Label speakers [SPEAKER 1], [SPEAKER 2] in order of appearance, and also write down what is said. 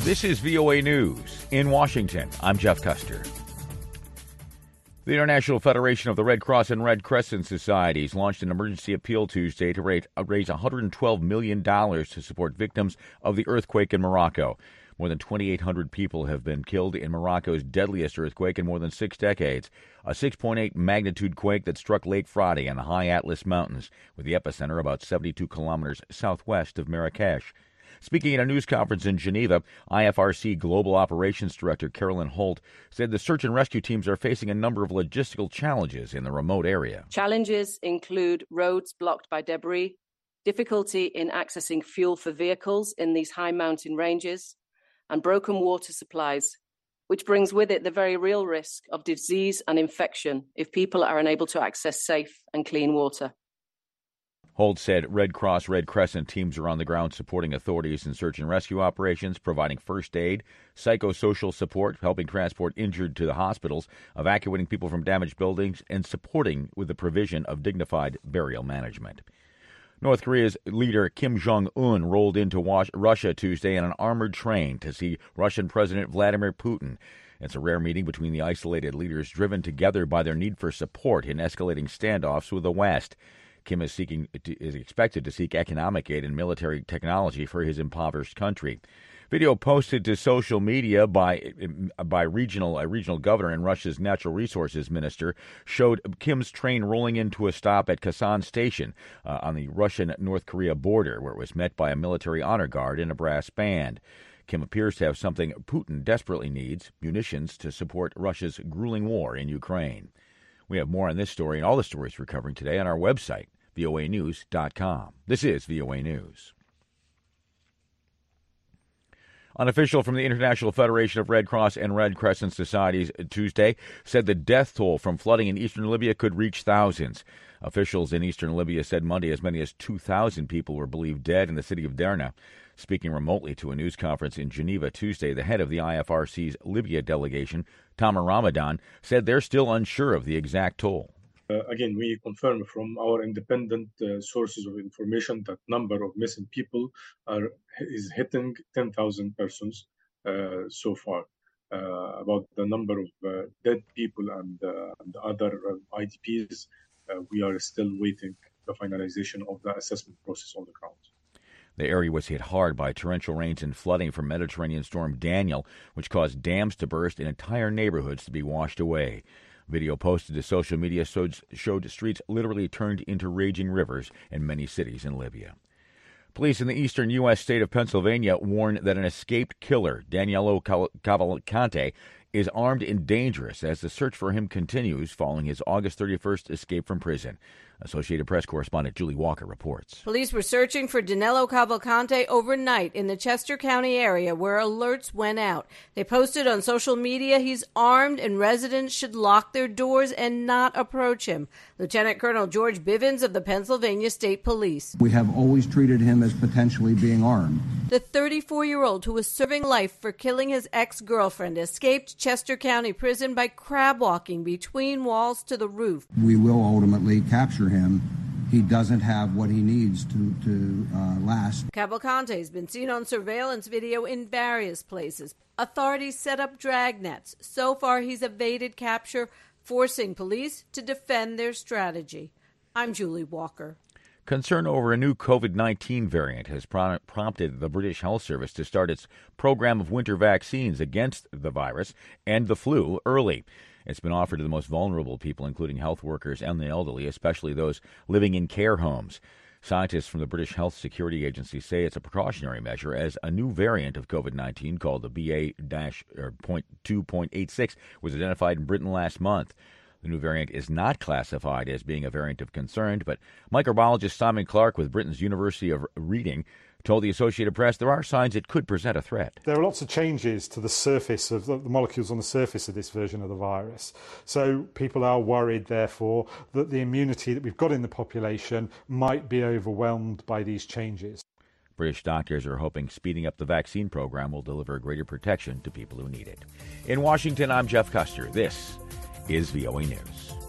[SPEAKER 1] This is VOA News. In Washington, I'm Jeff Custer. The International Federation of the Red Cross and Red Crescent Societies launched an emergency appeal Tuesday to raise $112 million to support victims of the earthquake in Morocco. More than 2,800 people have been killed in Morocco's deadliest earthquake in more than 6 decades, a 6.8 magnitude quake that struck late Friday in the high Atlas Mountains, with the epicenter about 72 kilometers southwest of Marrakesh. Speaking at a news conference in Geneva, IFRC Global Operations Director Carolyn Holt said the search and rescue teams are facing a number of logistical challenges in the remote area.
[SPEAKER 2] Challenges include roads blocked by debris, difficulty in accessing fuel for vehicles in these high mountain ranges, and broken water supplies, which brings with it the very real risk of disease and infection if people are unable to access safe and clean water.
[SPEAKER 1] Holt said Red Cross, Red Crescent teams are on the ground supporting authorities in search and rescue operations, providing first aid, psychosocial support, helping transport injured to the hospitals, evacuating people from damaged buildings, and supporting with the provision of dignified burial management. North Korea's leader Kim Jong-un rolled into Russia Tuesday in an armored train to see Russian President Vladimir Putin. It's a rare meeting between the isolated leaders driven together by their need for support in escalating standoffs with the West. Kim is expected to seek economic aid and military technology for his impoverished country. Video posted to social media by a regional governor and Russia's natural resources minister showed Kim's train rolling into a stop at Kasan Station on the Russian-North Korea border, where it was met by a military honor guard and a brass band. Kim appears to have something Putin desperately needs: munitions to support Russia's grueling war in Ukraine. We have more on this story and all the stories we're covering today on our website, voanews.com. This is VOA News. An official from the International Federation of Red Cross and Red Crescent Societies Tuesday said the death toll from flooding in eastern Libya could reach thousands. Officials in eastern Libya said Monday as many as 2,000 people were believed dead in the city of Derna. Speaking remotely to a news conference in Geneva Tuesday, the head of the IFRC's Libya delegation, Tamer Ramadan, said they're still unsure of the exact toll.
[SPEAKER 3] Again, we confirm from our independent sources of information that number of missing people is hitting 10,000 persons so far. About the number of dead people and other IDPs, we are still waiting the finalization of the assessment process on the ground.
[SPEAKER 1] The area was hit hard by torrential rains and flooding from Mediterranean storm Daniel, which caused dams to burst and entire neighborhoods to be washed away. Video posted to social media showed streets literally turned into raging rivers in many cities in Libya. Police in the eastern U.S. state of Pennsylvania warn that an escaped killer, Danilo Cavalcante, is armed and dangerous as the search for him continues following his August 31st escape from prison. Associated Press correspondent Julie Walker reports.
[SPEAKER 4] Police were searching for Danilo Cavalcante overnight in the Chester County area where alerts went out. They posted on social media he's armed and residents should lock their doors and not approach him. Lieutenant Colonel George Bivens of the Pennsylvania State Police.
[SPEAKER 5] We have always treated him as potentially being armed.
[SPEAKER 4] The 34-year-old who was serving life for killing his ex-girlfriend escaped Chester County Prison by crab walking between walls to the roof.
[SPEAKER 5] We will ultimately capture him. He doesn't have what he needs to last.
[SPEAKER 4] Cavalcante has been seen on surveillance video in various places. Authorities set up dragnets. So far, he's evaded capture, forcing police to defend their strategy. I'm Julie Walker.
[SPEAKER 1] Concern over a new COVID-19 variant has prompted the British Health Service to start its program of winter vaccines against the virus and the flu early. It's been offered to the most vulnerable people, including health workers and the elderly, especially those living in care homes. Scientists from the British Health Security Agency say it's a precautionary measure as a new variant of COVID-19 called the BA.2.86 was identified in Britain last month. The new variant is not classified as being a variant of concern, but microbiologist Simon Clark with Britain's University of Reading told the Associated Press there are signs it could present a threat.
[SPEAKER 6] There are lots of changes to the surface of the molecules on the surface of this version of the virus. So people are worried, therefore, that the immunity that we've got in the population might be overwhelmed by these changes.
[SPEAKER 1] British doctors are hoping speeding up the vaccine program will deliver greater protection to people who need it. In Washington, I'm Jeff Custer. This is VOA News.